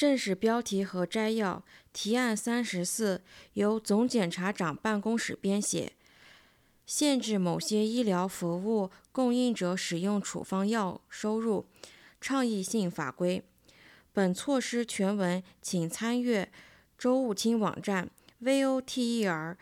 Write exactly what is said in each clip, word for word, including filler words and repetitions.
正式标题和摘要：提案三十四，由总检察长办公室编写，限制某些医疗服务供应者使用处方药收入，倡议性法规。本措施全文请参阅周务清网站 voter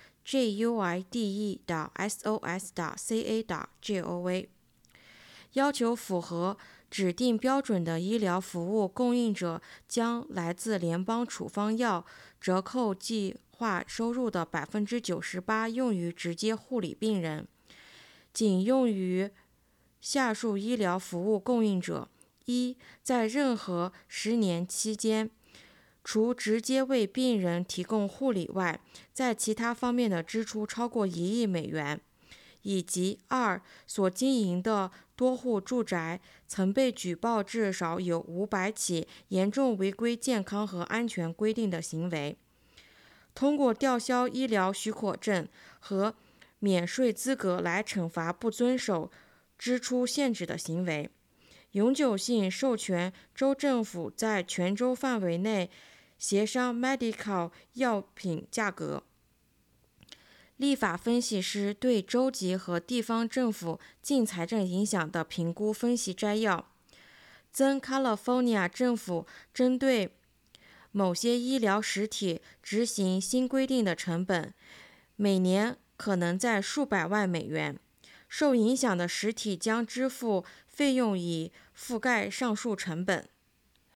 juide.sos.ca.gov。要求符合指定标准的医疗服务供应者将来自联邦处方药折扣计划收入的 百分之九十八 用于直接护理病人，仅用于下述医疗服务供应者：一，在任何十年期间，除直接为病人提供护理外，在其他方面的支出超过一亿美元，以及二，所经营的多户住宅曾被举报至少有五百起严重违规健康和安全规定的行为，通过吊销医疗许可证和免税资格来惩罚不遵守支出限制的行为，永久性授权州政府在全州范围内协商 Medical 药品价格。立法分析师对州级和地方政府净财政影响的评估分析摘要：增 California 政府针对某些医疗实体执行新规定的成本，每年可能在数百万美元。受影响的实体将支付费用以覆盖上述成本。